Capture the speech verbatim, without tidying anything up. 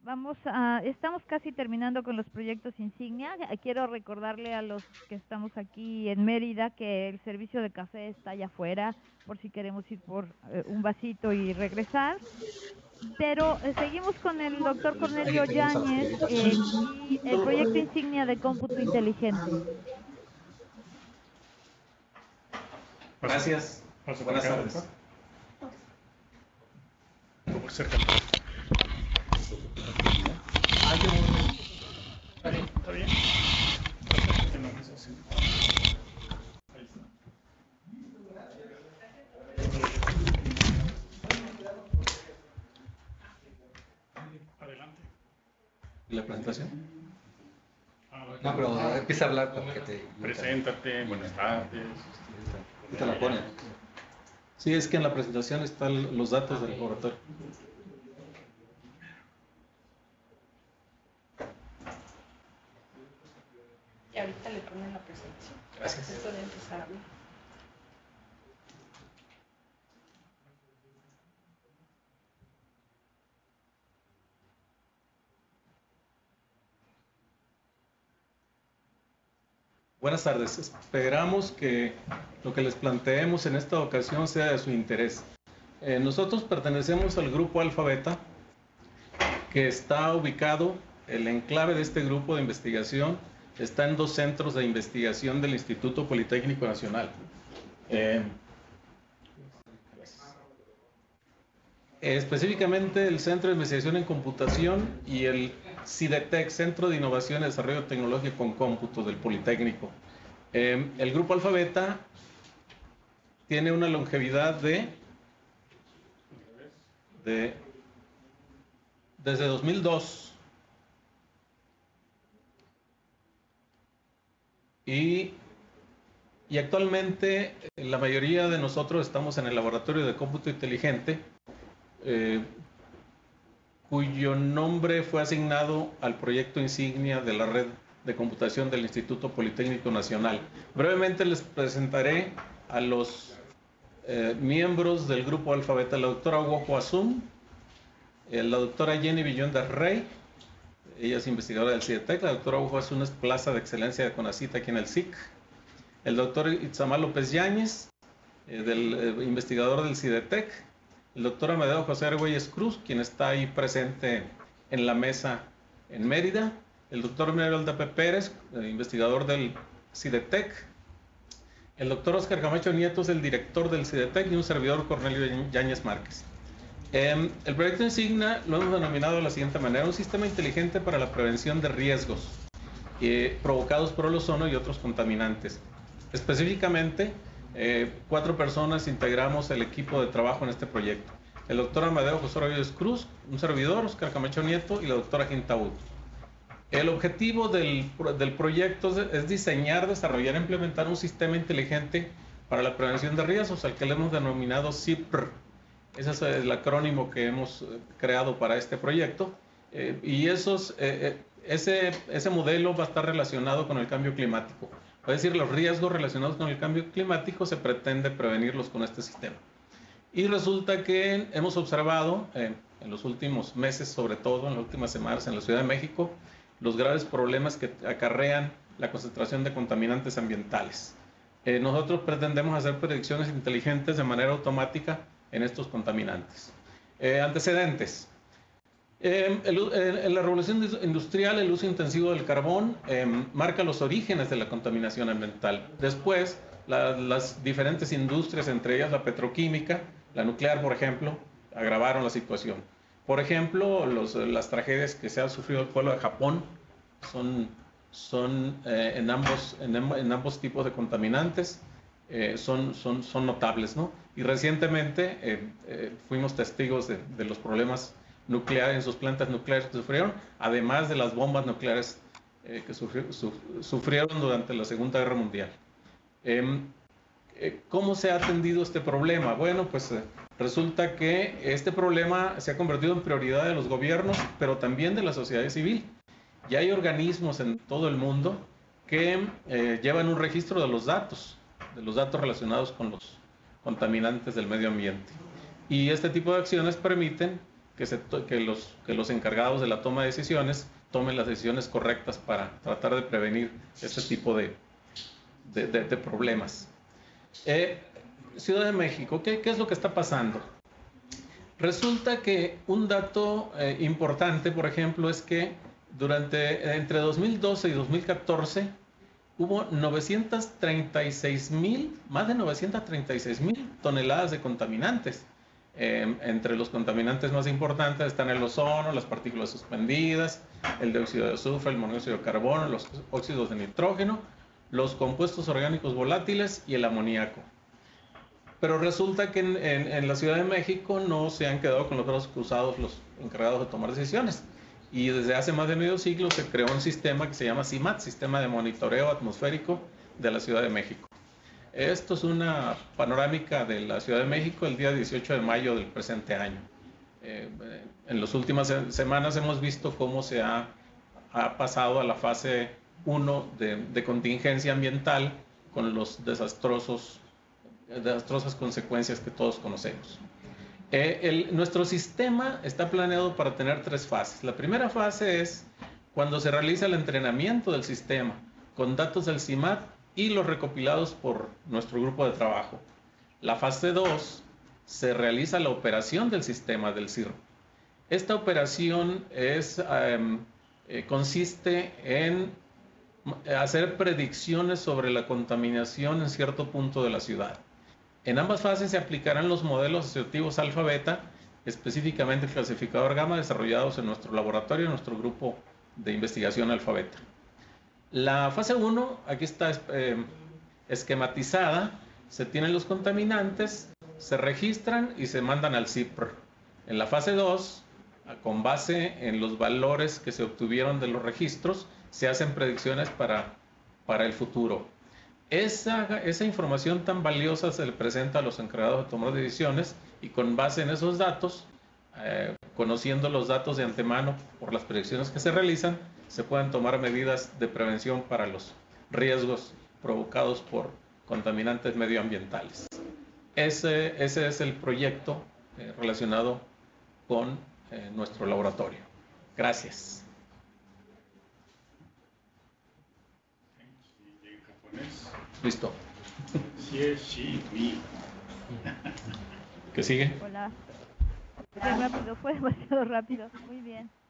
vamos a, estamos casi terminando con los proyectos insignia. Quiero recordarle a los que estamos aquí en Mérida que el servicio de café está allá afuera, por si queremos ir por eh, un vasito y regresar. Pero eh, seguimos con el doctor Cornelio Yáñez eh, y el proyecto insignia de cómputo inteligente. Gracias. Buenas tardes. Por ser cantor. Ah, yo ¿Está bien? ¿Está bien? Perfecto, no, eso sí. Ahí está. Adelante. ¿Y la presentación? Ah, bueno. No, pero empieza a hablar para que te... Preséntate, buenas tardes. Te la ponen. Sí, es que en la presentación están los datos del laboratorio. Y ahorita le ponen la presentación. Gracias. Esto de empezar a hablar. Buenas tardes. Esperamos que lo que les planteemos en esta ocasión sea de su interés. Eh, nosotros pertenecemos al grupo Alfa Beta, que está ubicado, el enclave de este grupo de investigación está en dos centros de investigación del Instituto Politécnico Nacional. Eh, específicamente el Centro de Investigación en Computación y el CIDETEC, Centro de Innovación y Desarrollo Tecnológico con Cómputo del Politécnico. Eh, el grupo Alfa Beta tiene una longevidad de, de desde dos mil dos y, y actualmente la mayoría de nosotros estamos en el laboratorio de cómputo inteligente, eh, cuyo nombre fue asignado al proyecto insignia de la red de computación del Instituto Politécnico Nacional. Brevemente les presentaré a los eh, miembros del grupo Alfa Beta: la doctora Wojo Azum, eh, la doctora Jenny Villón del Rey, ella es investigadora del CIDETEC, la doctora Wojo Azum es plaza de excelencia de CONACYT aquí en el S I C, el doctor Itzamar López Yáñez, eh, del, eh, investigador del CIDETEC, el doctor Amadeo José Argüelles Cruz, quien está ahí presente en la mesa en Mérida, el doctor Miguel P. Pérez, eh, investigador del CIDETEC, el doctor Oscar Camacho Nieto es el director del CIDETEC y un servidor, Cornelio Yáñez Márquez. Eh, el proyecto insignia lo hemos denominado de la siguiente manera: un sistema inteligente para la prevención de riesgos eh, provocados por el ozono y otros contaminantes. Específicamente, eh, cuatro personas integramos el equipo de trabajo en este proyecto: el doctor Amadeo José Argüelles Cruz, un servidor, Oscar Camacho Nieto, y la doctora Ginta Ud. El objetivo del, del proyecto es diseñar, desarrollar e implementar un sistema inteligente para la prevención de riesgos, al que le hemos denominado C I P R. Ese es el acrónimo que hemos creado para este proyecto. Eh, y esos, eh, ese, ese modelo va a estar relacionado con el cambio climático. Es decir, los riesgos relacionados con el cambio climático se pretende prevenirlos con este sistema. Y resulta que hemos observado eh, en los últimos meses, sobre todo en las últimas semanas en la Ciudad de México, los graves problemas que acarrean la concentración de contaminantes ambientales. Eh, nosotros pretendemos hacer predicciones inteligentes de manera automática en estos contaminantes. Eh, antecedentes. Eh, el, el, en la revolución industrial, el uso intensivo del carbón eh, marca los orígenes de la contaminación ambiental. Después, la, las diferentes industrias, entre ellas la petroquímica, la nuclear, por ejemplo, agravaron la situación. Por ejemplo, los, las tragedias que se ha sufrido el pueblo de Japón son, son eh, en, ambos, en, en ambos tipos de contaminantes. Eh, son, son, son notables, ¿no? Y recientemente eh, eh, fuimos testigos de, de los problemas nucleares en sus plantas nucleares que sufrieron, además de las bombas nucleares eh, que sufri su sufrieron durante la Segunda Guerra Mundial. Eh, eh, ¿Cómo se ha atendido este problema? Bueno, pues eh, resulta que este problema se ha convertido en prioridad de los gobiernos, pero también de la sociedad civil. Y hay organismos en todo el mundo que eh, llevan un registro de los datos, de los datos relacionados con los contaminantes del medio ambiente. Y este tipo de acciones permiten que, se, que, los, que los encargados de la toma de decisiones tomen las decisiones correctas para tratar de prevenir este tipo de, de, de, de problemas. Eh, Ciudad de México, ¿qué, ¿qué es lo que está pasando? Resulta que un dato eh, importante, por ejemplo, es que durante, entre dos mil doce y dos mil catorce hubo novecientas treinta y seis mil, más de novecientas treinta y seis mil toneladas de contaminantes. Eh, entre los contaminantes más importantes están el ozono, las partículas suspendidas, el dióxido de azufre, el monóxido de carbono, los óxidos de nitrógeno, los compuestos orgánicos volátiles y el amoníaco. Pero resulta que en, en, en la Ciudad de México no se han quedado con los brazos cruzados los encargados de tomar decisiones. Y desde hace más de medio siglo se creó un sistema que se llama CIMAT, Sistema de Monitoreo Atmosférico de la Ciudad de México. Esto es una panorámica de la Ciudad de México el día dieciocho de mayo del presente año. Eh, en las últimas semanas hemos visto cómo se ha, ha pasado a la fase uno de, de contingencia ambiental con los desastrosos, desastrosas consecuencias que todos conocemos. Eh, el, nuestro sistema está planeado para tener tres fases. La primera fase es cuando se realiza el entrenamiento del sistema con datos del CIMAT y los recopilados por nuestro grupo de trabajo. La fase dos se realiza la operación del sistema del C I R. Esta operación es, eh, eh, consiste en hacer predicciones sobre la contaminación en cierto punto de la ciudad. En ambas fases se aplicarán los modelos asociativos alfa-beta, específicamente el clasificador gamma, desarrollados en nuestro laboratorio, en nuestro grupo de investigación alfa-beta. La fase uno, aquí está eh, esquematizada, se tienen los contaminantes, se registran y se mandan al C I P R. En la fase dos, con base en los valores que se obtuvieron de los registros, se hacen predicciones para, para el futuro. Esa, esa información tan valiosa se le presenta a los encargados de tomar decisiones y con base en esos datos, eh, conociendo los datos de antemano por las predicciones que se realizan, se pueden tomar medidas de prevención para los riesgos provocados por contaminantes medioambientales. Ese, ese es el proyecto eh, relacionado con eh, nuestro laboratorio. Gracias. Listo. ¿Qué sigue? Hola. Fue rápido, fue demasiado rápido. Muy bien.